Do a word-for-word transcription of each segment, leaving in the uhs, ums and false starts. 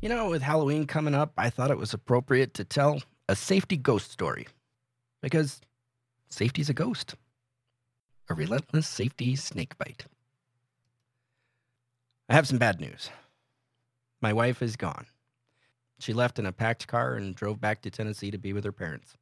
know, with Halloween coming up, I thought it was appropriate to tell a safety ghost story. Because safety's a ghost. A relentless safety snake bite. I have some bad news. My wife is gone. She left in a packed car and drove back to Tennessee to be with her parents.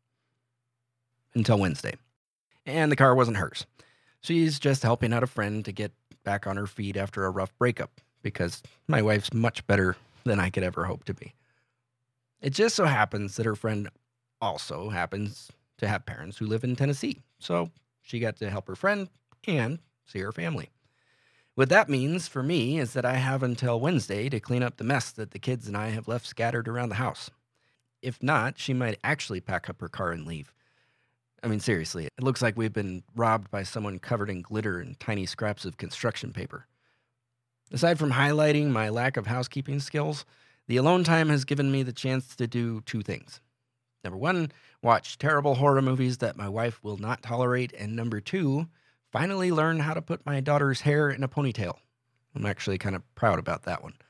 Until Wednesday. And the car wasn't hers. She's just helping out a friend to get back on her feet after a rough breakup, because my wife's much better than I could ever hope to be. It just so happens that her friend also happens to have parents who live in Tennessee, so she got to help her friend and see her family. What that means for me is that I have until Wednesday to clean up the mess that the kids and I have left scattered around the house. If not, she might actually pack up her car and leave. I mean, seriously, it looks like we've been robbed by someone covered in glitter and tiny scraps of construction paper. Aside from highlighting my lack of housekeeping skills, the alone time has given me the chance to do two things. Number one, watch terrible horror movies that my wife will not tolerate, and number two, finally learn how to put my daughter's hair in a ponytail. I'm actually kind of proud about that one.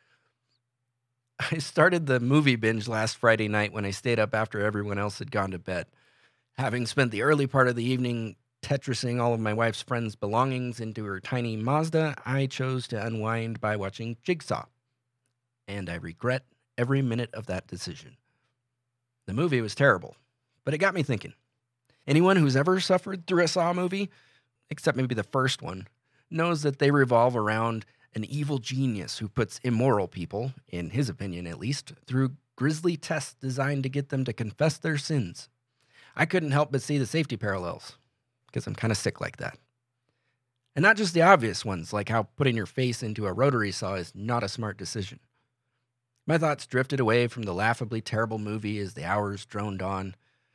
I started the movie binge last Friday night when I stayed up after everyone else had gone to bed. Having spent the early part of the evening Tetrising all of my wife's friends' belongings into her tiny Mazda, I chose to unwind by watching Jigsaw. And I regret every minute of that decision. The movie was terrible, but it got me thinking. Anyone who's ever suffered through a Saw movie, except maybe the first one, knows that they revolve around an evil genius who puts immoral people, in his opinion at least, through grisly tests designed to get them to confess their sins. I couldn't help but see the safety parallels, because I'm kind of sick like that. And not just the obvious ones, like how putting your face into a rotary saw is not a smart decision. My thoughts drifted away from the laughably terrible movie as the hours droned on.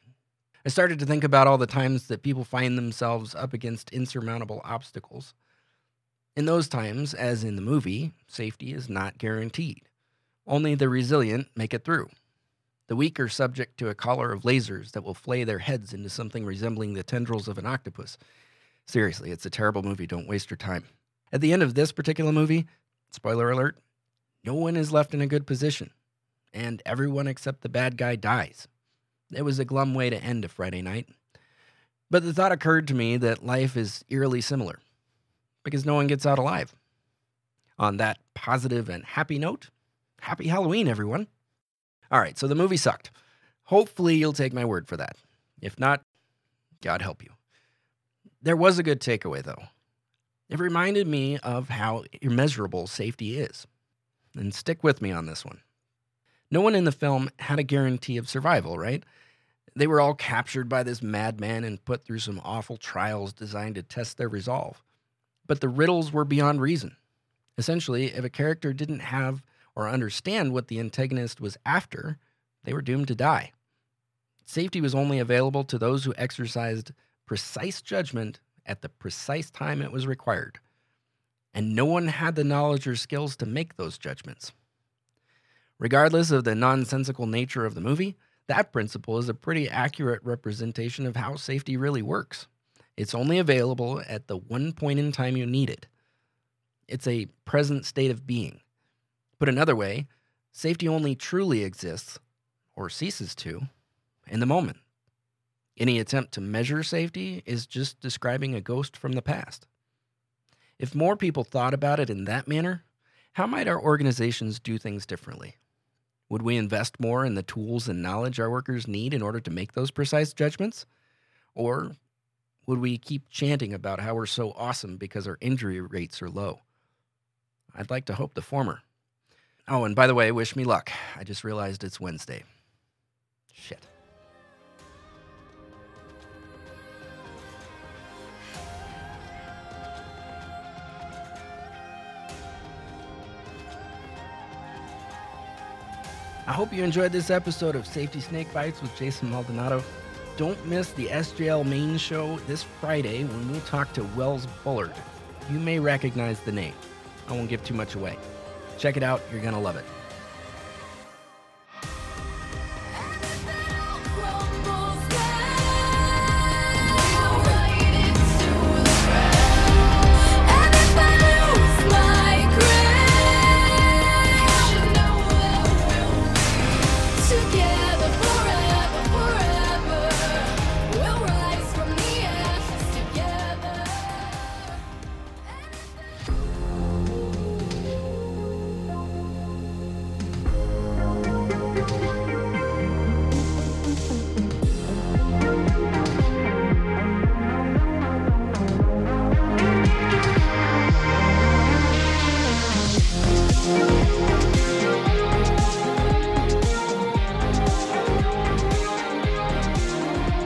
I started to think about all the times that people find themselves up against insurmountable obstacles. In those times, as in the movie, safety is not guaranteed. Only the resilient make it through. The weak are subject to a collar of lasers that will flay their heads into something resembling the tendrils of an octopus. Seriously, it's a terrible movie. Don't waste your time. At the end of this particular movie, spoiler alert, no one is left in a good position, and everyone except the bad guy dies. It was a glum way to end a Friday night. But the thought occurred to me that life is eerily similar, because no one gets out alive. On that positive and happy note, happy Halloween, everyone. All right, so the movie sucked. Hopefully you'll take my word for that. If not, God help you. There was a good takeaway, though. It reminded me of how immeasurable safety is. And stick with me on this one. No one in the film had a guarantee of survival, right? They were all captured by this madman and put through some awful trials designed to test their resolve. But the riddles were beyond reason. Essentially, if a character didn't have or understand what the antagonist was after, they were doomed to die. Safety was only available to those who exercised precise judgment at the precise time it was required. And no one had the knowledge or skills to make those judgments. Regardless of the nonsensical nature of the movie, that principle is a pretty accurate representation of how safety really works. It's only available at the one point in time you need it. It's a present state of being. Put another way, safety only truly exists, or ceases to, in the moment. Any attempt to measure safety is just describing a ghost from the past. If more people thought about it in that manner, how might our organizations do things differently? Would we invest more in the tools and knowledge our workers need in order to make those precise judgments? Or would we keep chanting about how we're so awesome because our injury rates are low? I'd like to hope the former. Oh, and by the way, wish me luck. I just realized it's Wednesday. Shit. I hope you enjoyed this episode of Safety Snake Bites with Jason Maldonado. Don't miss the S J L main show this Friday when we'll talk to Wells Bullard. You may recognize the name. I won't give too much away. Check it out. You're going to love it.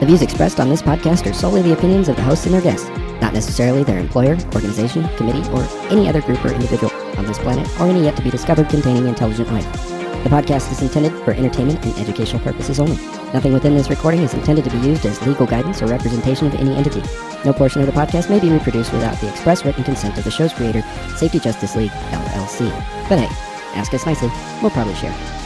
views expressed on this podcast are solely the opinions of the hosts and their guests, not necessarily their employer, organization, committee, or any other group or individual on this planet or any yet to be discovered containing intelligent life. The podcast is intended for entertainment and educational purposes only. Nothing within this recording is intended to be used as legal guidance or representation of any entity. No portion of the podcast may be reproduced without the express written consent of the show's creator, Safety Justice League, L L C. But hey, ask us nicely. We'll probably share.